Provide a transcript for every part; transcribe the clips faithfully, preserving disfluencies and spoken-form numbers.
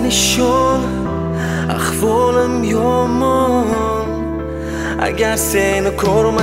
parishon, ahvolim yomon. Agar seni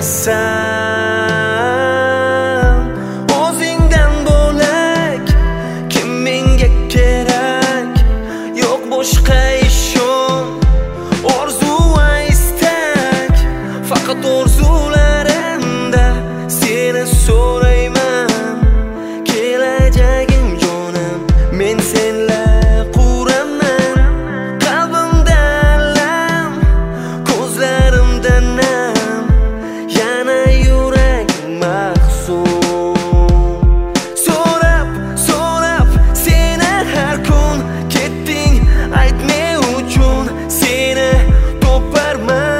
ko'rmasam, o'zingdan bo'lak kim menga kerak? Yo'q boshqa ishon, orzu va istak, faqat orzularimda seni so'rayman. Kelajagim jonim, men senla quraman. Qalbimda alam, ko'zlarimda nam, yana yurak mahzun. So'rab, so'rab seni har kun ketding, aytma uchun seni toparman.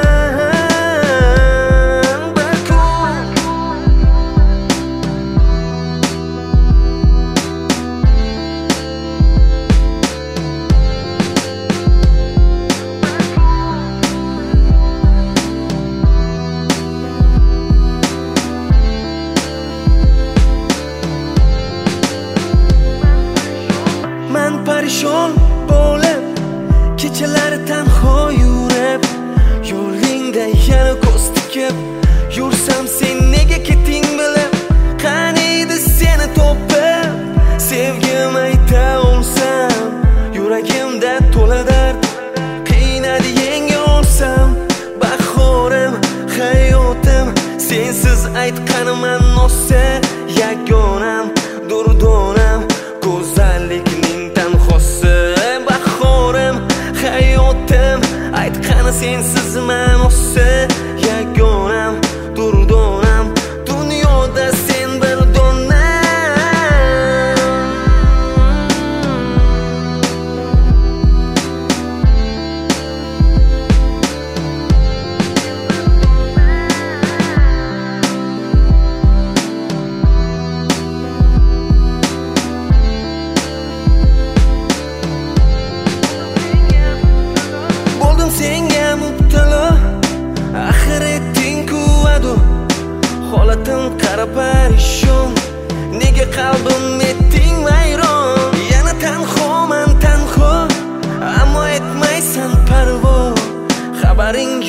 Man parishon bo'lib, kechalari tanho yurib, yo'lingda yana ko'z tikib yursam, sen nega ketding bilib, qaniydi seni topib, sevgim ayta olsam, yuragimda to'la dard, qiynadi yenga olsam, bahorim, hayotim, sensiz aytqaniman nosa, yagonam, durdonam, go'zallikning tanhosi, bahorim, hayotim, aytqani sensizman nosa, yagonam, durdonam, dunyoda sen bir dona. Senga mubtalo, axir etding quvvatu, holatim qara parishon, nega qalbim etding vayron? Yana tanhoman tanho, ammo etmaysan parvo, xabaring